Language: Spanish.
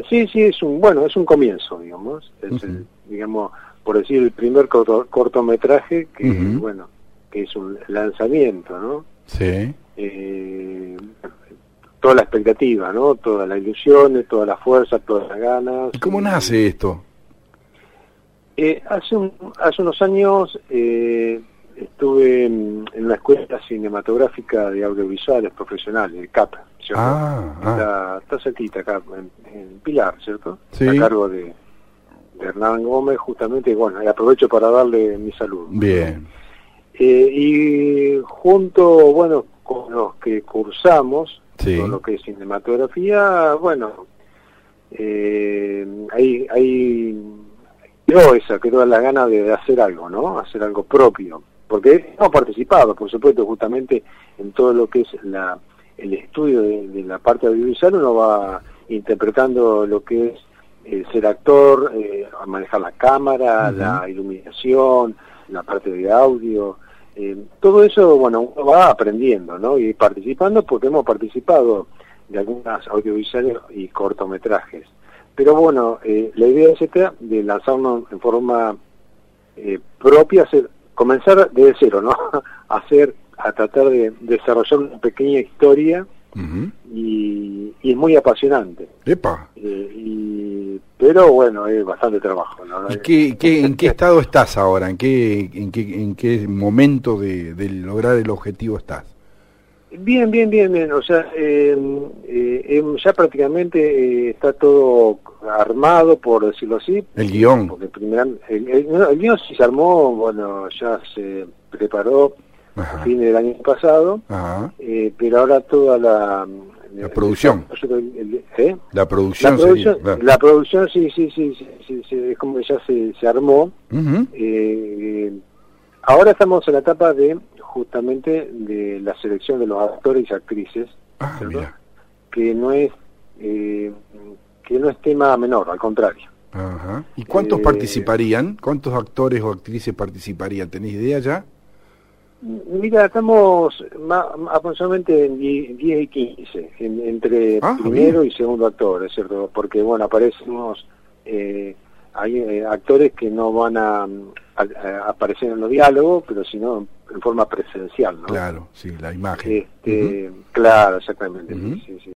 Sí, sí, es un comienzo, digamos. Es digamos, por decir, el primer cortometraje que, que es un lanzamiento, ¿no? Sí. Toda la expectativa, ¿no? Todas las ilusiones, todas las fuerzas, todas las ganas. ¿Y cómo nace esto? Hace unos años estuve en una escuela cinematográfica de audiovisuales profesionales, el CAP, ¿cierto? Está cerquita acá, en Pilar, ¿cierto? Sí. A cargo de Hernán Gómez, justamente, bueno, y aprovecho para darle mi saludo. Bien. Y junto, bueno, con los que cursamos, todo lo que es cinematografía, bueno, quedó la gana de hacer algo, ¿no? Hacer algo propio. Porque hemos participado, por supuesto, justamente en todo lo que es el estudio de la parte audiovisual. Uno va interpretando lo que es ser actor, manejar la cámara, la iluminación, la parte de audio. Todo eso, bueno, uno va aprendiendo, ¿no? Y participando, porque hemos participado de algunas audiovisuales y cortometrajes. Pero bueno, la idea es esta, de lanzarnos en forma propia, comenzar desde cero, ¿no? a tratar de desarrollar una pequeña historia, y es muy apasionante. ¡Epa! Pero bueno, es bastante trabajo, ¿no? ¿Y en qué estado estás ahora? ¿En qué momento de lograr el objetivo estás? Bien. O sea, ya prácticamente está todo armado, por decirlo así. El guión. Porque el guión sí se armó, bueno, ya se preparó a fin del año pasado, pero ahora toda la producción. La producción sí, es como que ya se armó. Ahora estamos en la etapa justamente de la selección de los actores y actrices, que no es tema menor, al contrario. ¿Y cuántos participarían? ¿Cuántos actores o actrices participarían? ¿Tenés idea ya? Mira, estamos aproximadamente en 10 y 15, entre primero y segundo actor, ¿es cierto? Porque, bueno, aparecemos, hay actores que no van a aparecer en los diálogos, pero sino en forma presencial, ¿no? Claro, sí, la imagen. Claro, exactamente, sí.